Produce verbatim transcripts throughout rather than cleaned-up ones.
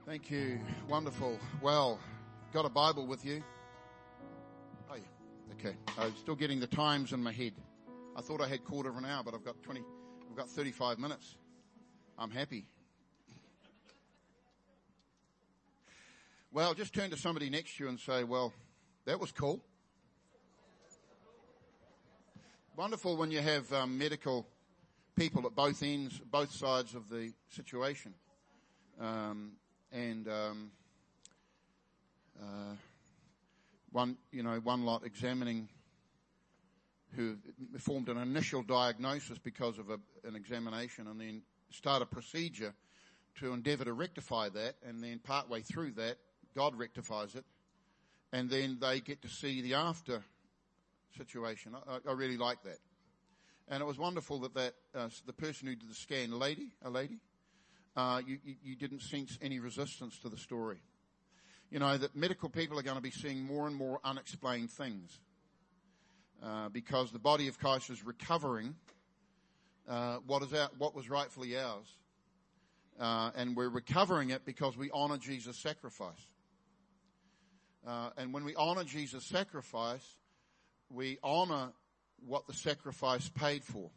Thank you. Wonderful. Well, got a Bible with you? Oh, yeah. Okay. I'm still getting the times in my head. I thought I had quarter of an hour, but I've got twenty, I've got thirty-five minutes. I'm happy. Well, just turn to somebody next to you and say, well, that was cool. Wonderful when you have um, medical people at both ends, both sides of the situation. Um, and um, uh, one, you know, one lot examining who formed an initial diagnosis because of a, an examination and then start a procedure to endeavour to rectify that, and then partway through that, God rectifies it, and then they get to see the after situation. I, I really like that. And it was wonderful that, that uh, the person who did the scan, a lady, a lady, uh, you, you, you didn't sense any resistance to the story. You know, that medical people are going to be seeing more and more unexplained things uh, because the body of Christ is recovering uh, what is our, what was rightfully ours. Uh, and we're recovering it because we honor Jesus' sacrifice. Uh, and when we honor Jesus' sacrifice, we honor what the sacrifice paid for.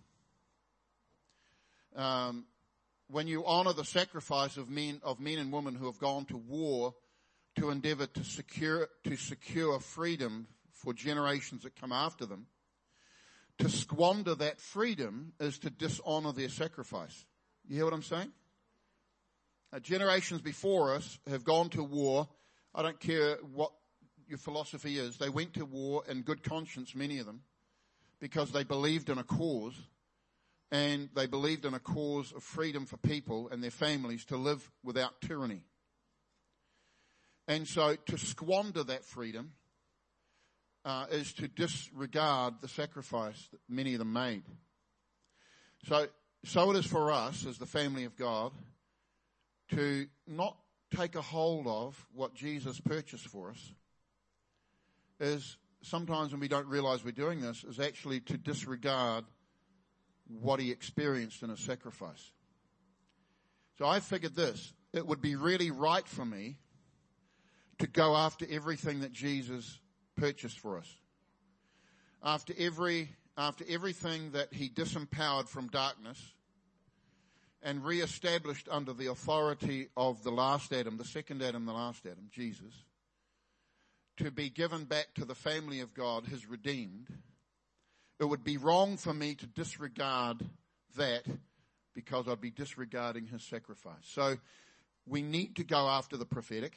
Um, when you honor the sacrifice of men, of men and women who have gone to war to endeavor to secure, to secure freedom for generations that come after them, to squander that freedom is to dishonor their sacrifice. You hear what I'm saying? Uh, generations before us have gone to war. I don't care what your philosophy is. They went to war in good conscience, many of them, because they believed in a cause, and they believed in a cause of freedom for people and their families to live without tyranny. And so to squander that freedom uh, is to disregard the sacrifice that many of them made. So, so it is for us as the family of God to not take a hold of what Jesus purchased for us. Is sometimes when we don't realize we're doing this, is actually to disregard what he experienced in his sacrifice. So I figured this, it would be really right for me to go after everything that Jesus purchased for us. After every, after everything that he disempowered from darkness and reestablished under the authority of the last Adam, the second Adam, the last Adam, Jesus, to be given back to the family of God, his redeemed, it would be wrong for me to disregard that because I'd be disregarding his sacrifice. So we need to go after the prophetic.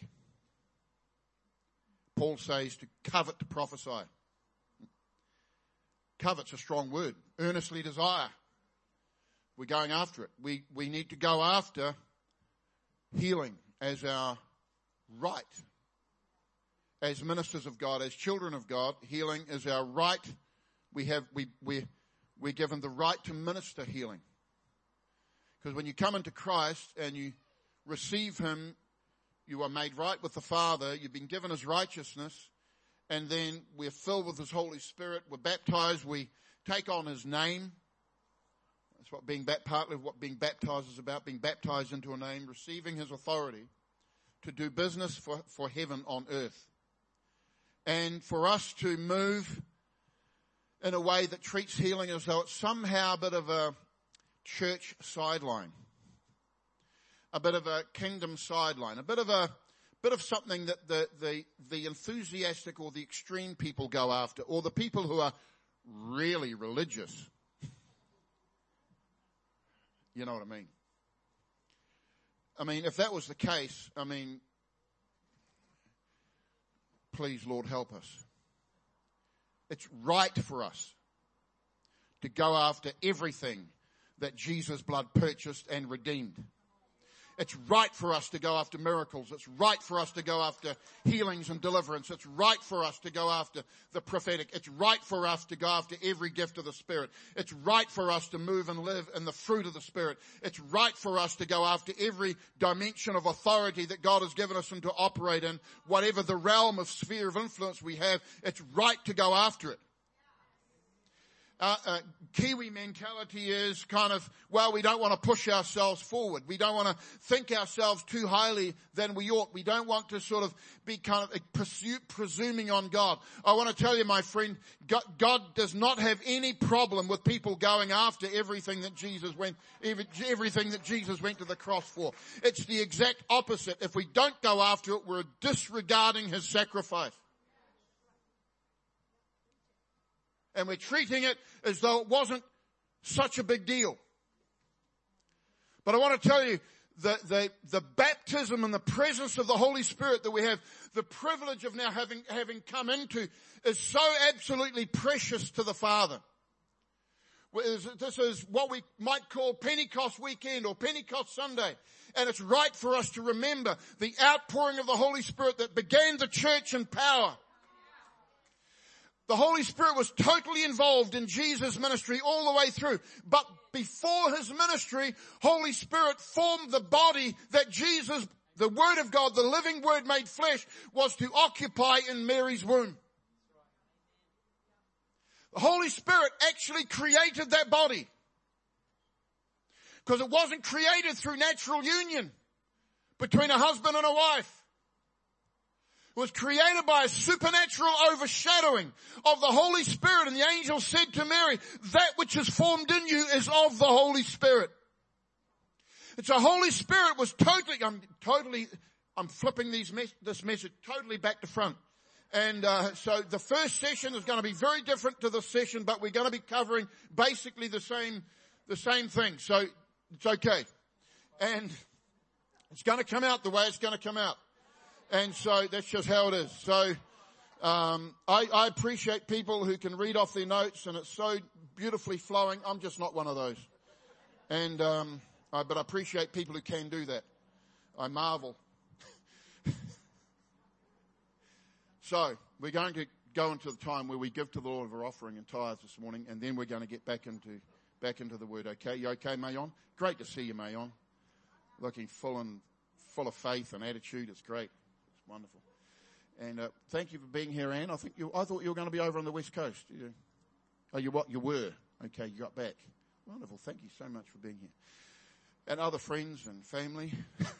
Paul says to covet to prophesy. Covet's a strong word. Earnestly desire. We're going after it. We, we need to go after healing as our right. As ministers of God, as children of God, healing is our right. We have, we, we, we're given the right to minister healing. Because when you come into Christ and you receive him, you are made right with the Father, you've been given his righteousness, and then we're filled with his Holy Spirit, we're baptized, we take on his name. That's what being, partly what being baptized is about, being baptized into a name, receiving his authority to do business for, for heaven on earth. And for us to move in a way that treats healing as though it's somehow a bit of a church sideline, a bit of a kingdom sideline, a bit of a bit of something that the, the, the enthusiastic or the extreme people go after, or the people who are really religious. You know what I mean? I mean, if that was the case, I mean, please, Lord, help us. It's right for us to go after everything that Jesus' blood purchased and redeemed. It's right for us to go after miracles. It's right for us to go after healings and deliverance. It's right for us to go after the prophetic. It's right for us to go after every gift of the Spirit. It's right for us to move and live in the fruit of the Spirit. It's right for us to go after every dimension of authority that God has given us and to operate in. Whatever the realm of sphere of influence we have, it's right to go after it. Uh, uh, Kiwi mentality is kind of, well, we don't want to push ourselves forward. We don't want to think ourselves too highly than we ought. We don't want to sort of be kind of pursue, presuming on God. I want to tell you, my friend, God, God does not have any problem with people going after everything that Jesus went, everything that Jesus went to the cross for. It's the exact opposite. If we don't go after it, we're disregarding his sacrifice. And we're treating it as though it wasn't such a big deal. But I want to tell you, the, the, the baptism and the presence of the Holy Spirit that we have the privilege of now having, having come into is so absolutely precious to the Father. This is what we might call Pentecost weekend or Pentecost Sunday. And it's right for us to remember the outpouring of the Holy Spirit that began the church in power. The Holy Spirit was totally involved in Jesus' ministry all the way through. But before his ministry, Holy Spirit formed the body that Jesus, the Word of God, the living Word made flesh, was to occupy in Mary's womb. The Holy Spirit actually created that body. Because it wasn't created through natural union between a husband and a wife. It was created by a supernatural overshadowing of the Holy Spirit. And the angel said to Mary, that which is formed in you is of the Holy Spirit. And so Holy Spirit was totally, I'm totally, I'm flipping these mes- this message totally back to front. And uh, so the first session is going to be very different to this session, but we're going to be covering basically the same, the same thing. So it's okay. And it's going to come out the way it's going to come out. And so that's just how it is. So um, I, I appreciate people who can read off their notes and it's so beautifully flowing. I'm just not one of those. And um, I, but I appreciate people who can do that. I marvel. So we're going to go into the time where we give to the Lord of our offering and tithes this morning, and then we're going to get back into back into the Word. Okay, you okay, Mayon? Great to see you, Mayon. Looking full and full of faith and attitude. It's great. Wonderful. And uh, thank you for being here, Anne. I think you, I thought you were going to be over on the West Coast. You, oh, you what? You were. Okay, you got back. Wonderful. Thank you so much for being here. And other friends and family.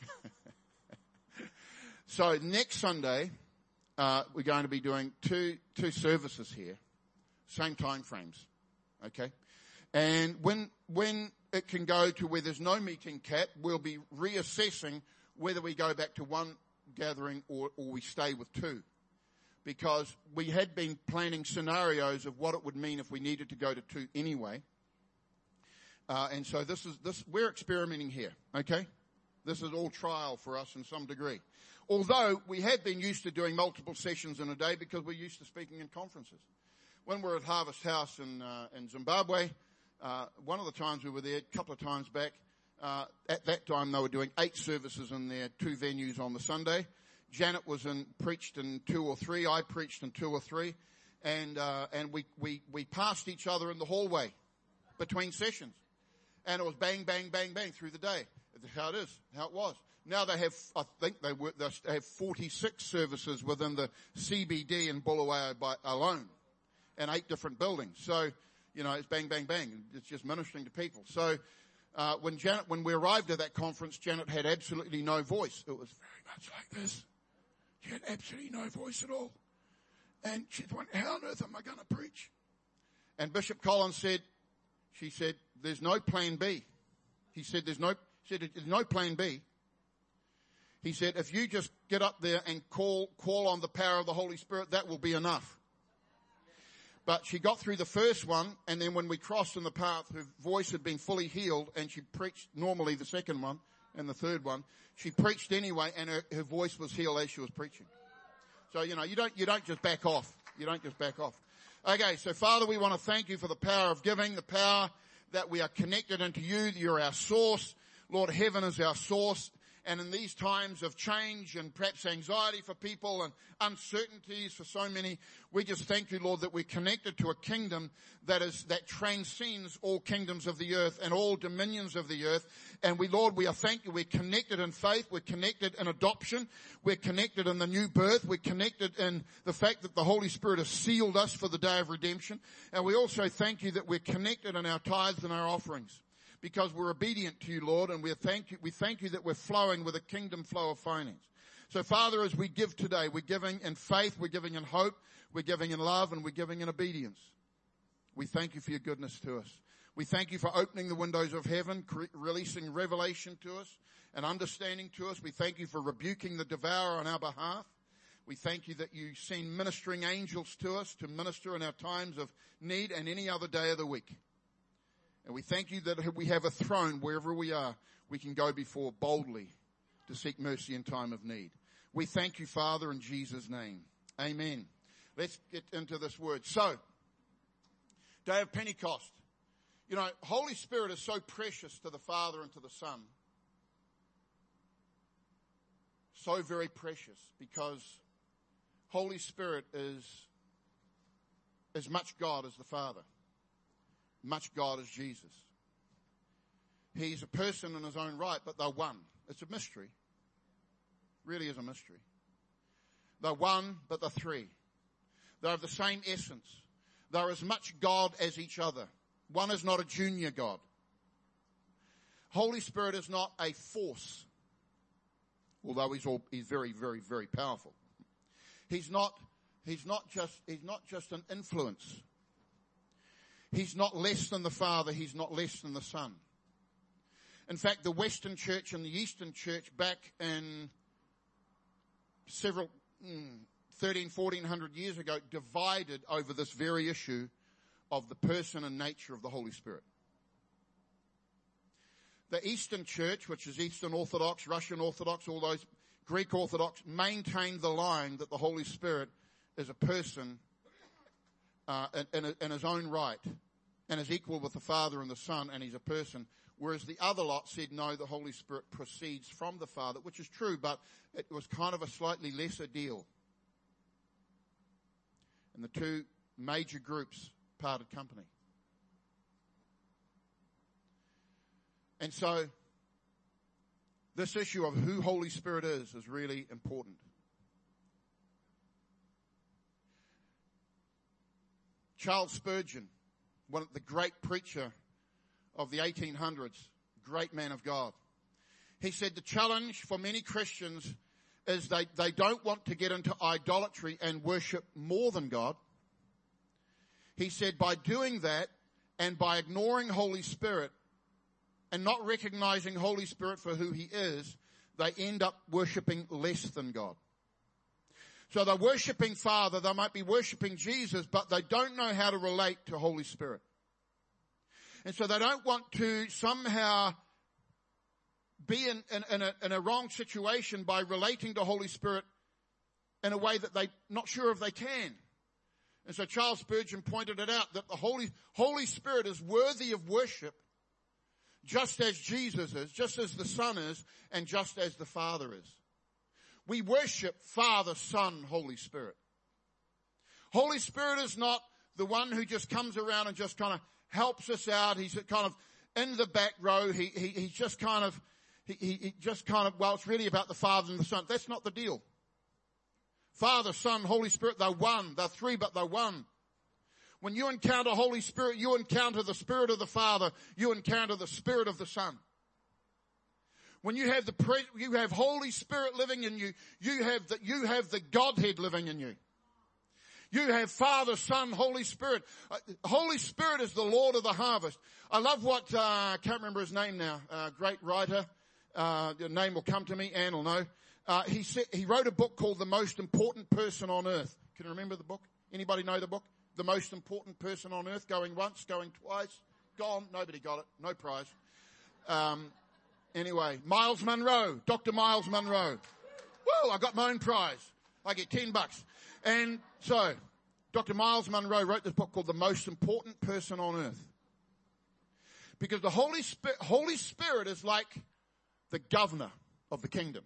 So next Sunday, uh, we're going to be doing two two services here, same time frames. Okay, and when when it can go to where there's no meeting cap, we'll be reassessing whether we go back to one gathering or, or we stay with two, because we had been planning scenarios of what it would mean if we needed to go to two anyway. Uh, and so this is this we're experimenting here. Okay, this is all trial for us in some degree. Although we have been used to doing multiple sessions in a day because we're used to speaking in conferences. When we were at Harvest House in uh, in Zimbabwe, uh, one of the times we were there, a couple of times back. Uh, at that time, they were doing eight services in their two venues on the Sunday. Janet was in, preached in two or three. I preached in two or three. And, uh, and we, we, we passed each other in the hallway between sessions. And it was bang, bang, bang, bang through the day. That's how it is, how it was. Now they have, I think they, work, they have forty-six services within the C B D in Bulawayo by, alone. And eight different buildings. So, you know, it's bang, bang, bang. It's just ministering to people. So, Uh, when Janet, when we arrived at that conference, Janet had absolutely no voice. It was very much like this. She had absolutely no voice at all. And she thought, how on earth am I going to preach? And Bishop Collins said, she said, there's no plan B. He said, there's no, she said, there's no plan B. He said, if you just get up there and call, call on the power of the Holy Spirit, that will be enough. But she got through the first one, and then when we crossed in the path, her voice had been fully healed, and she preached normally the second one and the third one. She preached anyway, and her, her voice was healed as she was preaching. So, you know, you don't, you don't just back off. You don't just back off. Okay, so Father, we want to thank you for the power of giving, the power that we are connected into you. You're our source. Lord, heaven is our source. And in these times of change and perhaps anxiety for people and uncertainties for so many, we just thank you, Lord, that we're connected to a kingdom that is, that transcends all kingdoms of the earth and all dominions of the earth. And we, Lord, we are thank you. We're connected in faith. We're connected in adoption. We're connected in the new birth. We're connected in the fact that the Holy Spirit has sealed us for the day of redemption. And we also thank you that we're connected in our tithes and our offerings, because we're obedient to you, Lord, and we thank you, we thank you that we're flowing with a kingdom flow of finance. So, Father, as we give today, we're giving in faith, we're giving in hope, we're giving in love, and we're giving in obedience. We thank you for your goodness to us. We thank you for opening the windows of heaven, cre- releasing revelation to us and understanding to us. We thank you for rebuking the devourer on our behalf. We thank you that you send ministering angels to us to minister in our times of need and any other day of the week. And we thank you that we have a throne wherever we are. We can go before boldly to seek mercy in time of need. We thank you, Father, in Jesus' name. Amen. Let's get into this word. So, Day of Pentecost. You know, Holy Spirit is so precious to the Father and to the Son. So very precious, because Holy Spirit is as much God as the Father. Much God as Jesus. He's a person in his own right, but they're one. It's a mystery. Really is a mystery. They're one, but they're three. They're of the same essence. They're as much God as each other. One is not a junior God. Holy Spirit is not a force, although he's all, he's very, very, very powerful. He's not, he's not just, he's not just an influence. He's not less than the Father. He's not less than the Son. In fact, the Western Church and the Eastern Church back in several, thirteen, fourteen hundred years ago divided over this very issue of the person and nature of the Holy Spirit. The Eastern Church, which is Eastern Orthodox, Russian Orthodox, all those Greek Orthodox, maintained the line that the Holy Spirit is a person uh, in, in, in his own right and is equal with the Father and the Son, and he's a person. Whereas the other lot said, no, the Holy Spirit proceeds from the Father, which is true, but it was kind of a slightly lesser deal. And the two major groups parted company. And so, this issue of who Holy Spirit is is really important. Charles Spurgeon, one of the great preacher of the eighteen hundreds, great man of God. He said the challenge for many Christians is they, they don't want to get into idolatry and worship more than God. He said by doing that and by ignoring Holy Spirit and not recognizing Holy Spirit for who he is, they end up worshiping less than God. So they're worshiping Father, they might be worshiping Jesus, but they don't know how to relate to Holy Spirit. And so they don't want to somehow be in, in, in, a, in a wrong situation by relating to Holy Spirit in a way that they're not sure if they can. And so Charles Spurgeon pointed it out that the Holy, Holy Spirit is worthy of worship just as Jesus is, just as the Son is, and just as the Father is. We worship Father, Son, Holy Spirit. Holy Spirit is not the one who just comes around and just kind of helps us out. He's kind of in the back row. He, he, he's just kind of, he, he just kind of, well, it's really about the Father and the Son. That's not the deal. Father, Son, Holy Spirit, they're one. They're three, but they're one. When you encounter Holy Spirit, you encounter the Spirit of the Father. You encounter the Spirit of the Son. When you have the pre- you have Holy Spirit living in you, you have the, you have the Godhead living in you. You have Father, Son, Holy Spirit. Uh, Holy Spirit is the Lord of the harvest. I love what, uh, I can't remember his name now, uh, great writer, uh, the name will come to me, Anne will know. Uh, he said, he wrote a book called The Most Important Person on Earth. Can you remember the book? Anybody know the book? The Most Important Person on Earth, going once, going twice, gone, nobody got it, no prize. Um, anyway, Miles Monroe, Doctor Miles Monroe. Whoa, I got my own prize. I get ten bucks. And so, Doctor Miles Monroe wrote this book called The Most Important Person on Earth. Because the Holy Spirit, Holy Spirit is like the governor of the kingdom.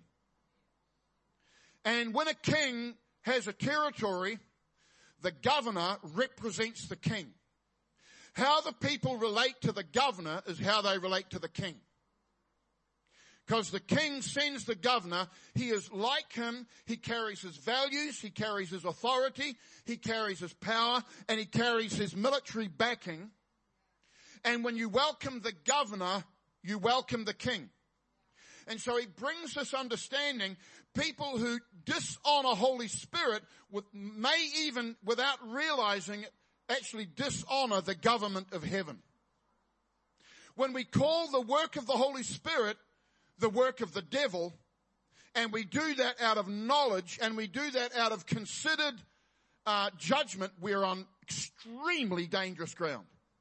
And when a king has a territory, the governor represents the king. How the people relate to the governor is how they relate to the king. Because the king sends the governor, he is like him, he carries his values, he carries his authority, he carries his power, and he carries his military backing. And when you welcome the governor, you welcome the king. And so he brings this understanding. People who dishonor Holy Spirit with, may even, without realizing it, actually dishonor the government of heaven. When we call the work of the Holy Spirit the work of the devil, and we do that out of knowledge, and we do that out of considered uh, judgment, we're on extremely dangerous ground.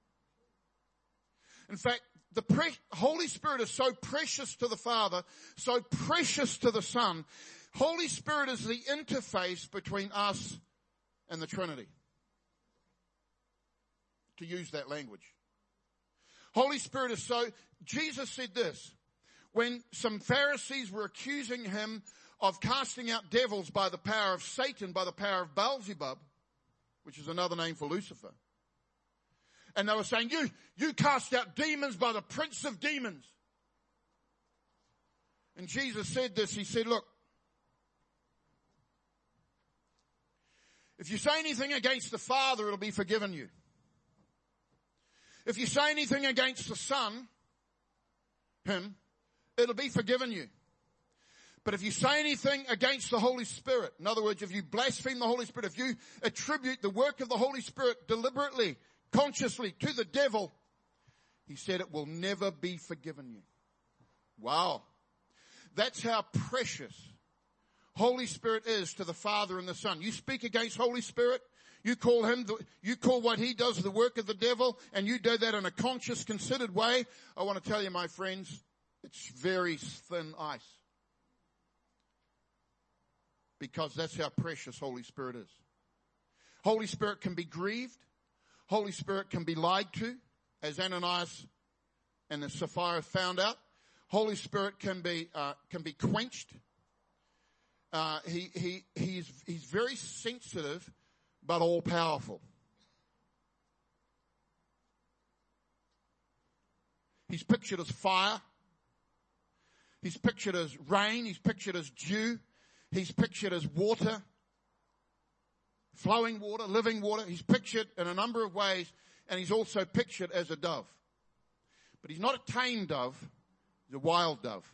In fact, the pre- Holy Spirit is so precious to the Father, so precious to the Son. Holy Spirit is the interface between us and the Trinity, to use that language. Holy Spirit is so, Jesus said this, when some Pharisees were accusing him of casting out devils by the power of Satan, by the power of Beelzebub, which is another name for Lucifer. And they were saying, you, you cast out demons by the prince of demons. And Jesus said this, he said, look, if you say anything against the Father, it'll be forgiven you. If you say anything against the Son, him, it'll be forgiven you. But if you say anything against the Holy Spirit, in other words, if you blaspheme the Holy Spirit, if you attribute the work of the Holy Spirit deliberately, consciously to the devil, he said it will never be forgiven you. Wow. That's how precious Holy Spirit is to the Father and the Son. You speak against Holy Spirit, you call him, the, you call what he does the work of the devil, and you do that in a conscious, considered way. I want to tell you, my friends, it's very thin ice. Because that's how precious Holy Spirit is. Holy Spirit can be grieved. Holy Spirit can be lied to, as Ananias and the Sapphira found out. Holy Spirit can be uh, can be quenched. Uh, he he he's he's very sensitive, but all powerful. He's pictured as fire. He's pictured as rain. He's pictured as dew. He's pictured as water. Flowing water, living water. He's pictured in a number of ways, and he's also pictured as a dove. But he's not a tame dove. He's a wild dove.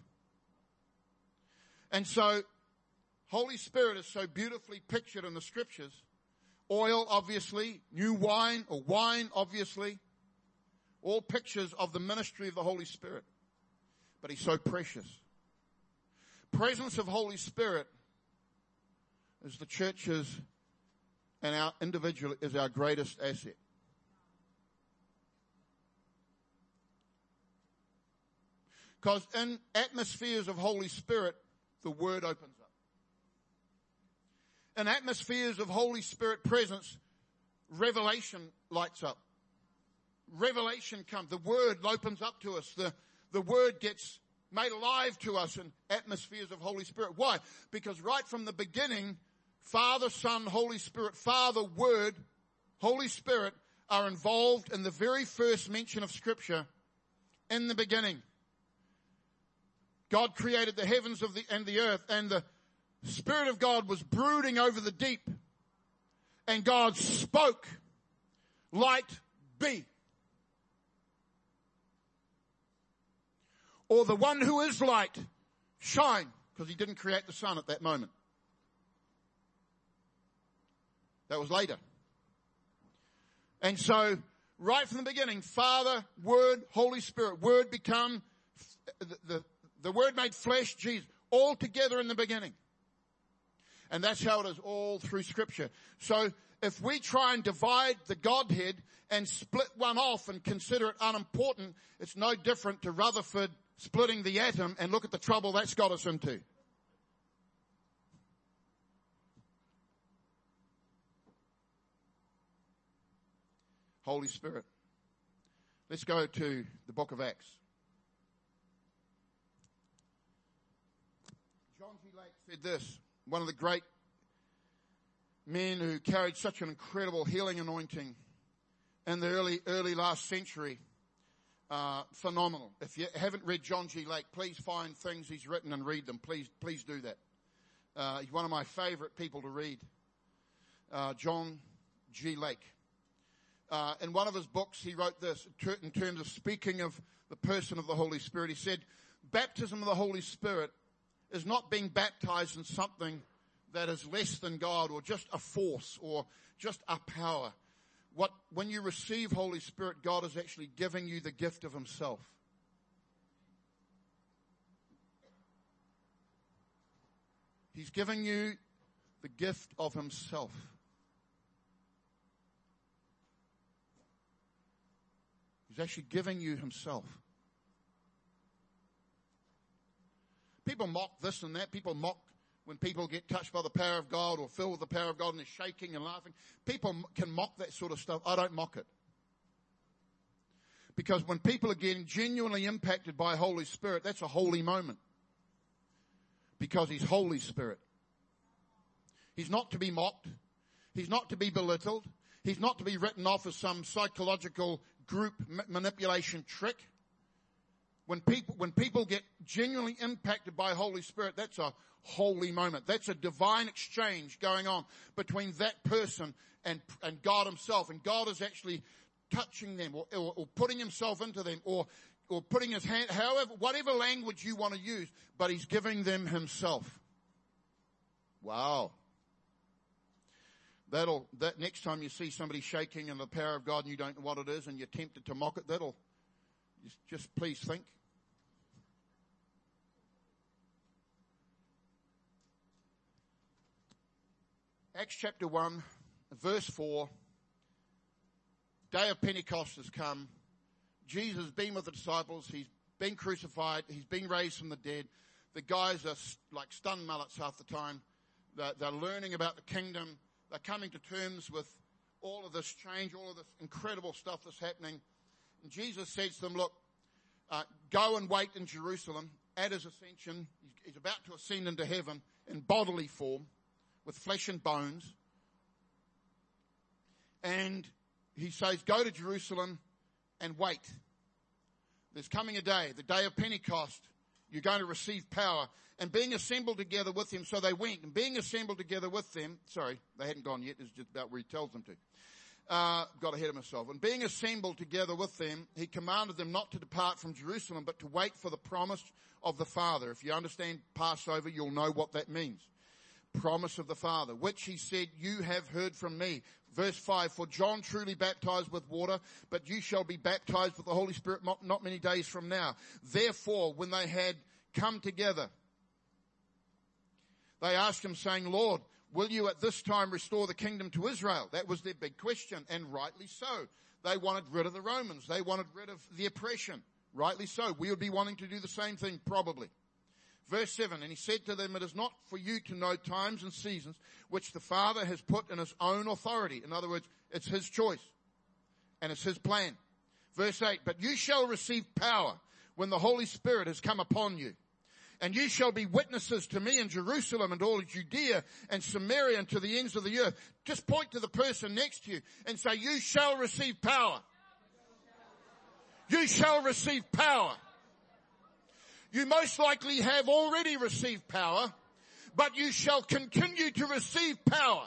And so, Holy Spirit is so beautifully pictured in the Scriptures. Oil, obviously. New wine, or wine, obviously. All pictures of the ministry of the Holy Spirit. But he's so precious. Presence of Holy Spirit is the church's and our individual is our greatest asset. Because in atmospheres of Holy Spirit, the Word opens up. In atmospheres of Holy Spirit presence, revelation lights up. Revelation comes. The Word opens up to us. The, the Word gets made alive to us in atmospheres of Holy Spirit. Why? Because right from the beginning, Father, Son, Holy Spirit, Father, Word, Holy Spirit are involved in the very first mention of Scripture. In the beginning, God created the heavens of the, and the earth, and the Spirit of God was brooding over the deep. And God spoke, light be. Or the one who is light, shine, because he didn't create the sun at that moment. That was later. And so, right from the beginning, Father, Word, Holy Spirit, Word become, the, the, the Word made flesh, Jesus, all together in the beginning. And that's how it is all through Scripture. So, if we try and divide the Godhead and split one off and consider it unimportant, it's no different to Rutherford splitting the atom, and look at the trouble that's got us into. Holy Spirit. Let's go to the book of Acts. said this, one of the great men who carried such an incredible healing anointing in the early, early last century. Uh, phenomenal. If you haven't read John G. Lake, please find things he's written and read them. Please, please do that. Uh, he's one of my favorite people to read. Uh, John G. Lake. Uh, in one of his books, he wrote this in terms of speaking of the person of the Holy Spirit. He said, baptism of the Holy Spirit is not being baptized in something that is less than God or just a force or just a power. What, when you receive Holy Spirit, God is actually giving you the gift of himself. He's giving you the gift of himself. He's actually giving you himself. People mock this and that. People mock when people get touched by the power of God or filled with the power of God and they're shaking and laughing. People can mock that sort of stuff. I don't mock it. Because when people are getting genuinely impacted by Holy Spirit, that's a holy moment. Because he's Holy Spirit. He's not to be mocked. He's not to be belittled. He's not to be written off as some psychological group manipulation trick. When people, when people get genuinely impacted by Holy Spirit, that's a holy moment. That's a divine exchange going on between that person and, and God himself. And God is actually touching them or, or, or putting himself into them or, or putting his hand, however, whatever language you want to use, but he's giving them himself. Wow. That'll, that next time you see somebody shaking in the power of God and you don't know what it is and you're tempted to mock it, that'll, just, just please think. Acts chapter one, verse four. Day of Pentecost has come. Jesus has been with the disciples. He's been crucified. He's been raised from the dead. The guys are like stunned mullets half the time. They're, they're learning about the kingdom. They're coming to terms with all of this change, all of this incredible stuff that's happening. And Jesus says to them, look, uh, go and wait in Jerusalem at his ascension. He's, he's about to ascend into heaven in bodily form with flesh and bones. And he says, go to Jerusalem and wait. There's coming a day, the day of Pentecost. You're going to receive power. And being assembled together with him, so they went. And being assembled together with them, sorry, they hadn't gone yet. It's just about where he tells them to. Uh, got ahead of myself. And being assembled together with them, he commanded them not to depart from Jerusalem, but to wait for the promise of the Father. If you understand Passover, you'll know what that means. Promise of the Father, which he said, you have heard from me. Verse five, for John truly baptized with water, but you shall be baptized with the Holy Spirit not many days from now. Therefore, when they had come together, they asked him, saying, Lord, will you at this time restore the kingdom to Israel? That was their big question, and rightly so. They wanted rid of the Romans. They wanted rid of the oppression. Rightly so. We would be wanting to do the same thing, probably. Verse seven, and he said to them, it is not for you to know times and seasons which the Father has put in his own authority. In other words, it's his choice and it's his plan. Verse eight, but you shall receive power when the Holy Spirit has come upon you. And you shall be witnesses to me in Jerusalem and all of Judea and Samaria and to the ends of the earth. Just point to the person next to you and say, you shall receive power. You shall receive power. You most likely have already received power, but you shall continue to receive power.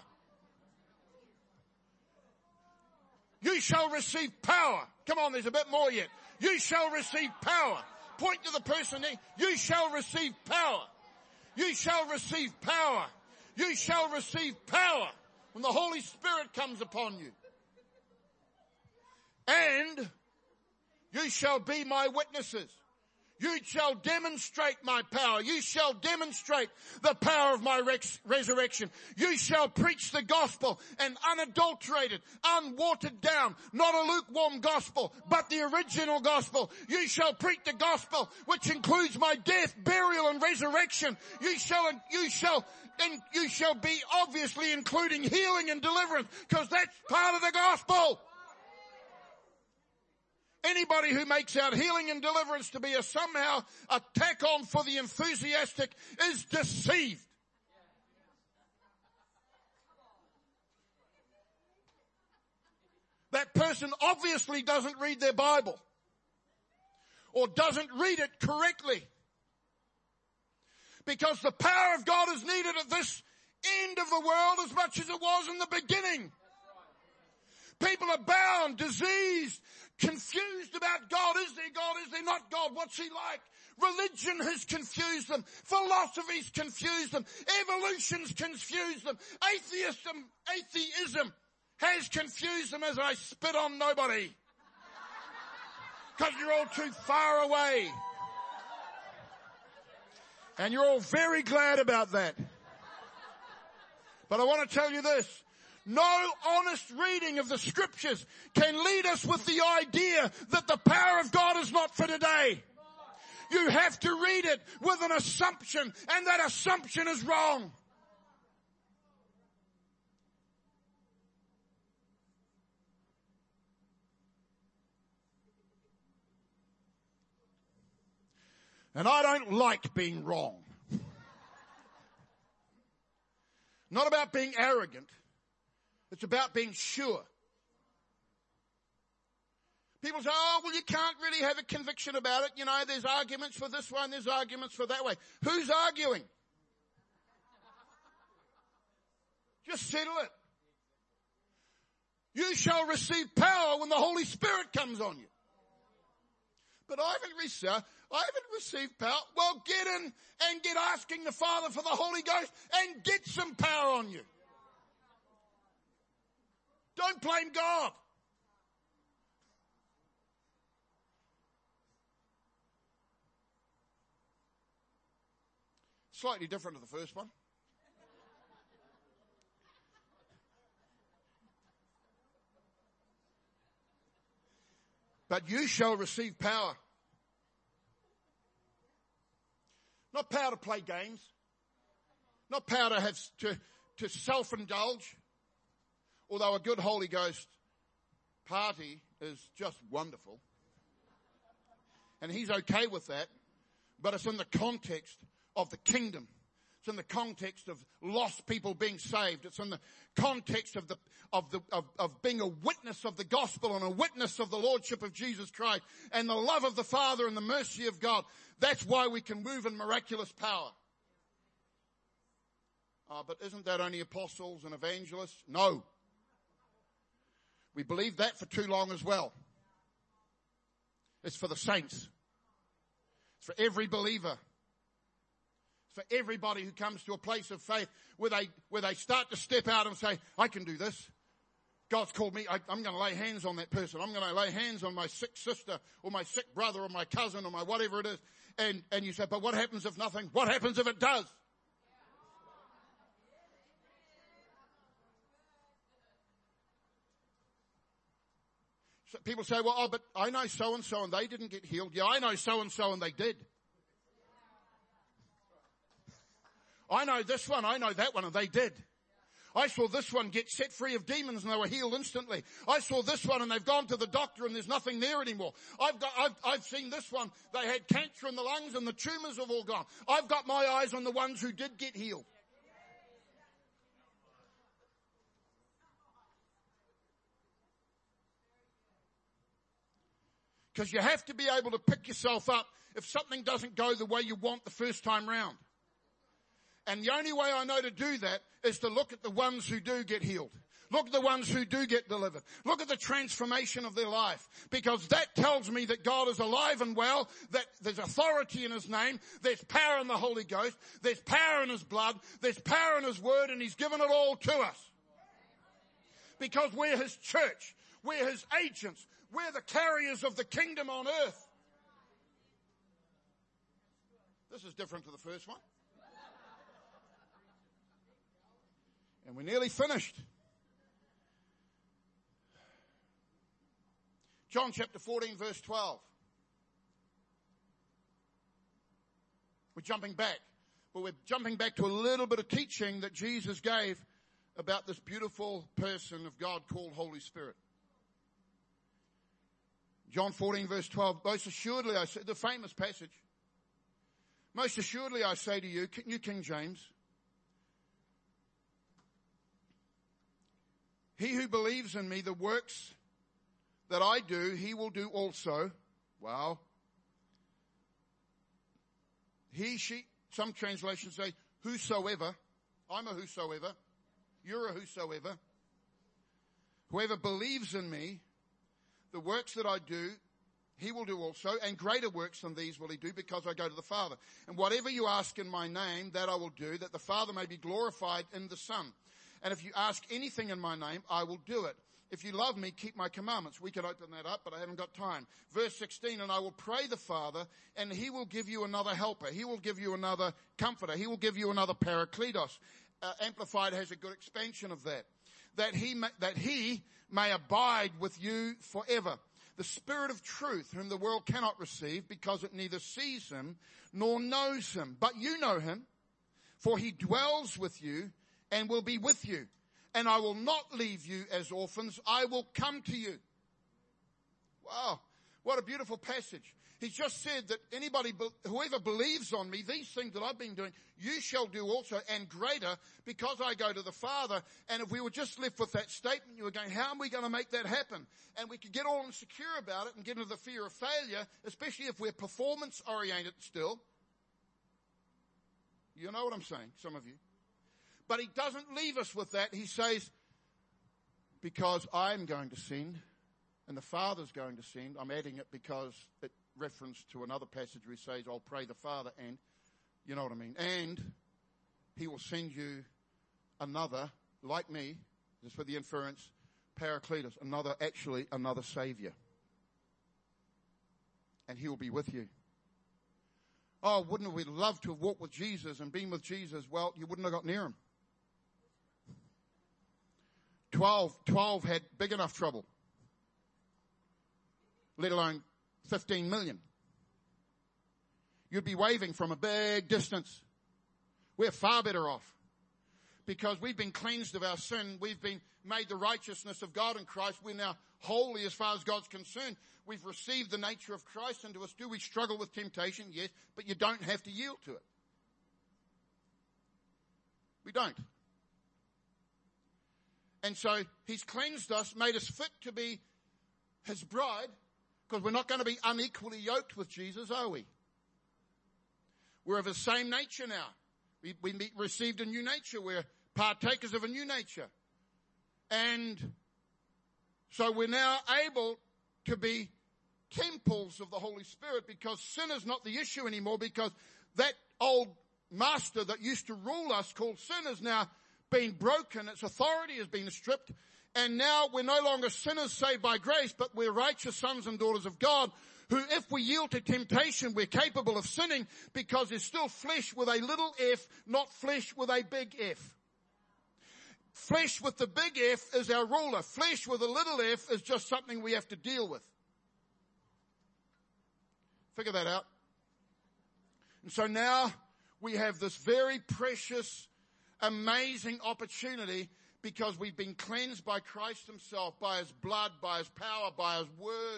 You shall receive power. Come on, there's a bit more yet. You shall receive power. Point to the person there. You shall receive power. You shall receive power. You shall receive power when the Holy Spirit comes upon you. And you shall be my witnesses. You shall demonstrate my power. You shall demonstrate the power of my res- resurrection. You shall preach the gospel, an unadulterated, unwatered down, not a lukewarm gospel, but the original gospel. You shall preach the gospel, which includes my death, burial, and resurrection. You shall, you shall, and you shall be obviously including healing and deliverance, because that's part of the gospel. Anybody who makes out healing and deliverance to be a somehow a tack on for the enthusiastic is deceived. that person obviously doesn't read their Bible or doesn't read it correctly. Because the power of God is needed at this end of the world as much as it was in the beginning. People are bound, diseased, confused about God. Is there God? Is there not God? What's He like? Religion has confused them. Philosophy's confused them. Evolution's confused them. Atheism, atheism has confused them as I spit on nobody. Because you're all too far away. And you're all very glad about that. But I want to tell you this. No honest reading of the scriptures can lead us with the idea that the power of God is not for today. You have to read it with an assumption, and that assumption is wrong. And I don't like being wrong. Not about being arrogant. It's about being sure. People say, oh, well, you can't really have a conviction about it. You know, there's arguments for this one, there's arguments for that way. Who's arguing? Just settle it. You shall receive power when the Holy Spirit comes on you. But I haven't received, I haven't received power. Well, get in and get asking the Father for the Holy Ghost and get some power on you. Don't blame God. Slightly different to the first one. But you shall receive power. Not power to play games. Not power to have to, to self-indulge. Although a good Holy Ghost party is just wonderful. And He's okay with that. But it's in the context of the kingdom. It's in the context of lost people being saved. It's in the context of the of the of, of being a witness of the gospel and a witness of the lordship of Jesus Christ and the love of the Father and the mercy of God. That's why we can move in miraculous power. Uh, but isn't that only apostles and evangelists? No. We believed that for too long as well. It's for the saints. It's for every believer. For everybody who comes to a place of faith where they, where they start to step out and say, I can do this. God's called me. I, I'm going to lay hands on that person. I'm going to lay hands on my sick sister or my sick brother or my cousin or my whatever it is. And, and you say, but what happens if nothing? What happens if it does? So people say, well, oh, but I know so-and-so and they didn't get healed. Yeah, I know so-and-so and they did. I know this one, I know that one, and they did. I saw this one get set free of demons and they were healed instantly. I saw this one and they've gone to the doctor and there's nothing there anymore. I've got, I've, I've seen this one. They had cancer in the lungs and the tumors have all gone. I've got my eyes on the ones who did get healed. Because you have to be able to pick yourself up if something doesn't go the way you want the first time round. And the only way I know to do that is to look at the ones who do get healed. Look at the ones who do get delivered. Look at the transformation of their life. Because that tells me that God is alive and well, that there's authority in His name, there's power in the Holy Ghost, there's power in His blood, there's power in His word, and He's given it all to us. Because we're His church. We're His agents. We're the carriers of the kingdom on earth. This is different to the first one. And we're nearly finished. John chapter fourteen verse twelve. We're jumping back. But we're jumping back to a little bit of teaching that Jesus gave about this beautiful person of God called Holy Spirit. John fourteen verse twelve. Most assuredly I say, the famous passage. Most assuredly I say to you, New King James, he who believes in me, the works that I do, he will do also. Wow. He, she, some translations say, whosoever. I'm a whosoever. You're a whosoever. Whoever believes in me, the works that I do, he will do also, and greater works than these will he do, because I go to the Father. And whatever you ask in my name, that I will do, that the Father may be glorified in the Son. And if you ask anything in my name, I will do it. If you love me, keep my commandments. We could open that up, but I haven't got time. Verse sixteen, and I will pray the Father, and he will give you another helper. He will give you another comforter. He will give you another Parakletos. Uh, Amplified has a good expansion of that. That he, may, that he may abide with you forever. The Spirit of truth, whom the world cannot receive, because it neither sees him nor knows him. But you know him, for he dwells with you and will be with you. And I will not leave you as orphans. I will come to you. Wow, what a beautiful passage. He's just said that anybody, whoever believes on me, these things that I've been doing, you shall do also, and greater, because I go to the Father. And if we were just left with that statement, you were going, how are we going to make that happen? And we could get all insecure about it and get into the fear of failure, especially if we're performance oriented still. You know what I'm saying, some of you. But he doesn't leave us with that. He says, because I'm going to send, and the Father's going to send. I'm adding it because it reference to another passage where he says, I'll pray the Father, and, you know what I mean. And he will send you another, like me, just for the inference, Parakletos, another, actually another Savior. And he will be with you. Oh, wouldn't we love to have walked with Jesus and been with Jesus? Well, you wouldn't have got near him. Twelve, twelve had big enough trouble, let alone fifteen million. You'd be waving from a big distance. We're far better off because we've been cleansed of our sin. We've been made the righteousness of God in Christ. We're now holy as far as God's concerned. We've received the nature of Christ into us. Do we struggle with temptation? Yes, but you don't have to yield to it. We don't. And so he's cleansed us, made us fit to be his bride, because we're not going to be unequally yoked with Jesus, are we? We're of the same nature now. We, we received a new nature. We're partakers of a new nature. And so we're now able to be temples of the Holy Spirit, because sin is not the issue anymore, because that old master that used to rule us called sin is now been broken. Its authority has been stripped. And now we're no longer sinners saved by grace, but we're righteous sons and daughters of God, who, if we yield to temptation, we're capable of sinning, because there's still flesh with a little f, not flesh with a big F. Flesh with the big F is our ruler. Flesh with a little f is just something we have to deal with. Figure that out. And so now we have this very precious, amazing opportunity, because we've been cleansed by Christ himself, by his blood, by his power, by his word.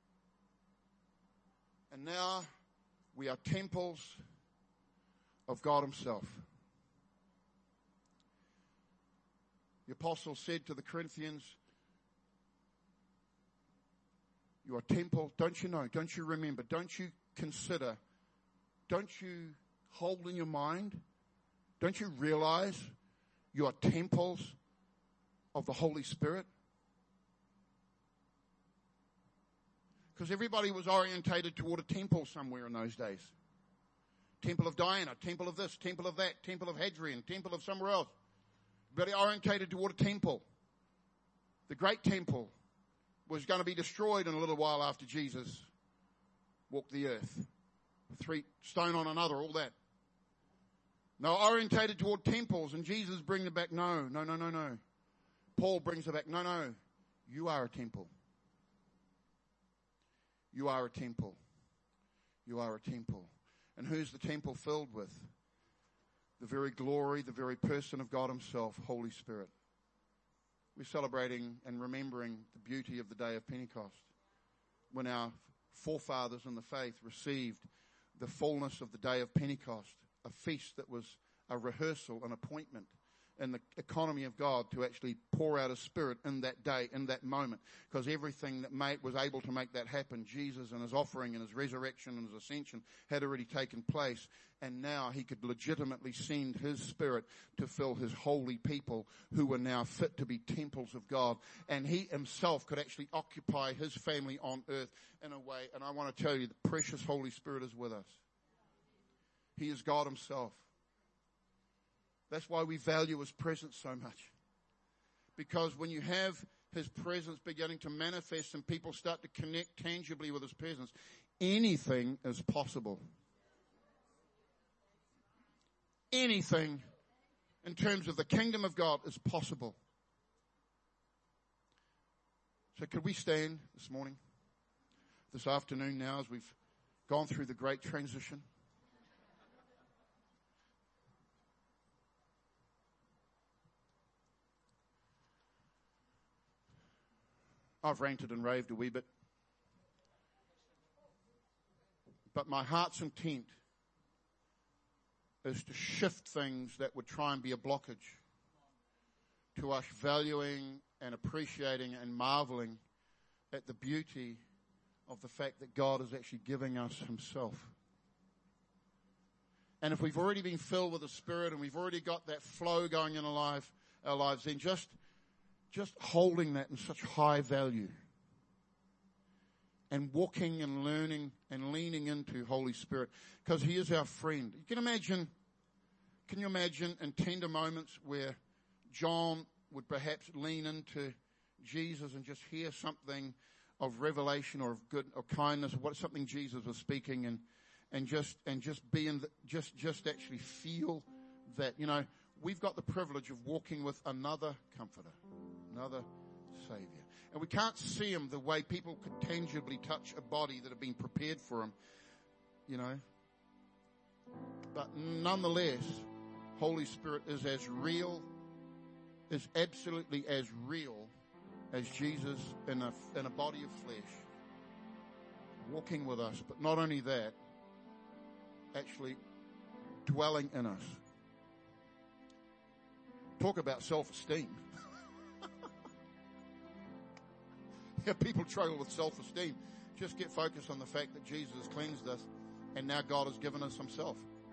And now we are temples of God himself. The apostle said to the Corinthians, you are temple. Don't you know? Don't you remember? Don't you consider? Don't you hold in your mind? Don't you realize you are temples of the Holy Spirit? Because everybody was orientated toward a temple somewhere in those days. Temple of Diana, temple of this, temple of that, temple of Hadrian, temple of somewhere else. Everybody orientated toward a temple. The great temple was going to be destroyed in a little while after Jesus walked the earth. Three stone on another, all that. No, orientated toward temples, and Jesus brings it back. No, no, no, no, no. Paul brings it back. No, no. You are a temple. You are a temple. You are a temple. And who's the temple filled with? The very glory, the very person of God himself, Holy Spirit. We're celebrating and remembering the beauty of the day of Pentecost, when our forefathers in the faith received the fullness of the day of Pentecost, a feast that was a rehearsal, an appointment. in the economy of God to actually pour out His Spirit in that day, in that moment. Because everything that made, was able to make that happen, Jesus and His offering and His resurrection and His ascension had already taken place. And now He could legitimately send His Spirit to fill His holy people who were now fit to be temples of God. And He Himself could actually occupy His family on earth in a way. And I want to tell you, the precious Holy Spirit is with us. He is God Himself. That's why we value His presence so much. Because when you have His presence beginning to manifest and people start to connect tangibly with His presence, anything is possible. Anything in terms of the kingdom of God is possible. So could we stand this morning, this afternoon now, as we've gone through the great transition? I've ranted and raved a wee bit. But my heart's intent is to shift things that would try and be a blockage to us valuing and appreciating and marveling at the beauty of the fact that God is actually giving us Himself. And if we've already been filled with the Spirit and we've already got that flow going in our, life, our lives, then just Just holding that in such high value and walking and learning and leaning into Holy Spirit, because He is our friend. You can imagine, can you imagine in tender moments where John would perhaps lean into Jesus and just hear something of revelation or of good or kindness, or what something Jesus was speaking, and and just and just be in the, just just actually feel that, you know, we've got the privilege of walking with another Comforter, another Savior. And we can't see Him the way people could tangibly touch a body that had been prepared for Him, you know. But nonetheless, Holy Spirit is as real, is absolutely as real as Jesus in a, in a body of flesh, walking with us. But not only that, actually dwelling in us. Talk about self-esteem. Yeah, people struggle with self-esteem. Just get focused on the fact that Jesus has cleansed us and now God has given us Himself.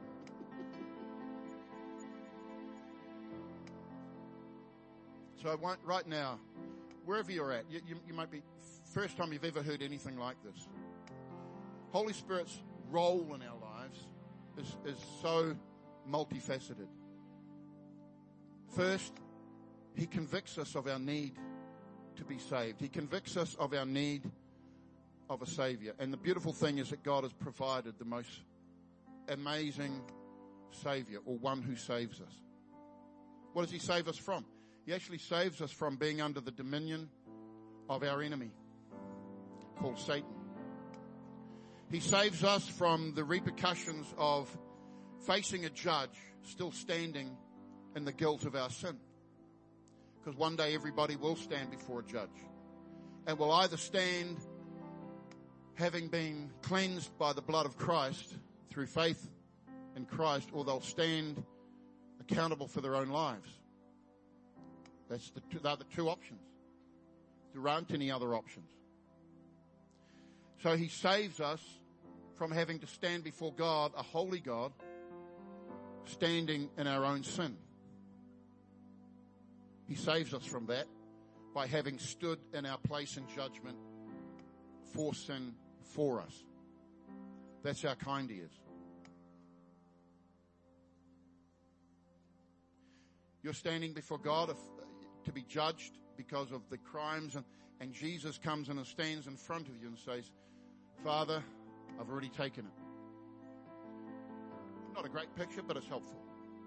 So I want, right now, wherever you're at, you, you, you might be, first time you've ever heard anything like this. Holy Spirit's role in our lives is, is so multifaceted. First, He convicts us of our need to be saved. He convicts us of our need of a Savior. And the beautiful thing is that God has provided the most amazing Savior, or one who saves us. What does He save us from? He actually saves us from being under the dominion of our enemy, called Satan. He saves us from the repercussions of facing a judge still standing in the guilt of our sin. Because one day everybody will stand before a judge. And will either stand having been cleansed by the blood of Christ through faith in Christ, or they'll stand accountable for their own lives. That's the two, they're the two options. There aren't any other options. So He saves us from having to stand before God, a holy God, standing in our own sin. He saves us from that by having stood in our place in judgment for sin for us. That's how kind He is. You're standing before God if, to be judged because of the crimes, and, and Jesus comes in and stands in front of you and says, Father, I've already taken it. Not a great picture, but it's helpful.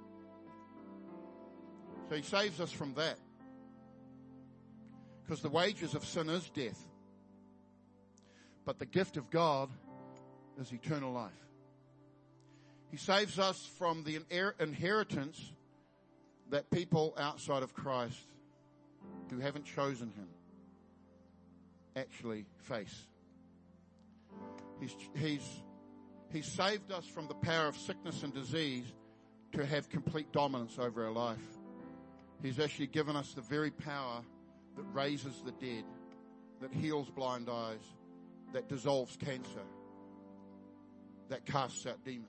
So He saves us from that. Because the wages of sin is death. But the gift of God is eternal life. He saves us from the inheritance that people outside of Christ who haven't chosen Him actually face. He's, he's, he's saved us from the power of sickness and disease to have complete dominance over our life. He's actually given us the very power that raises the dead, that heals blind eyes, that dissolves cancer, that casts out demons.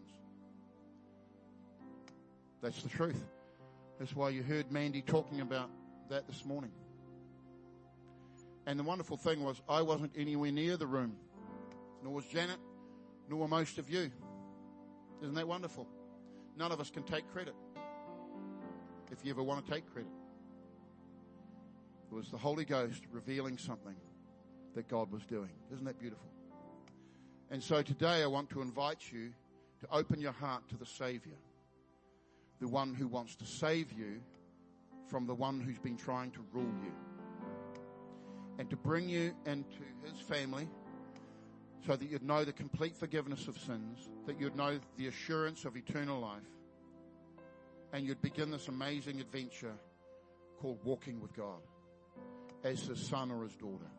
That's the truth. That's why you heard Mandy talking about that this morning. And the wonderful thing was, I wasn't anywhere near the room, nor was Janet, nor were most of you. Isn't that wonderful? None of us can take credit, if you ever want to take credit. It was the Holy Ghost revealing something that God was doing. Isn't that beautiful? And so today I want to invite you to open your heart to the Savior, the one who wants to save you from the one who's been trying to rule you, and to bring you into his family so that you'd know the complete forgiveness of sins, that you'd know the assurance of eternal life, and you'd begin this amazing adventure called walking with God as his son or his daughter.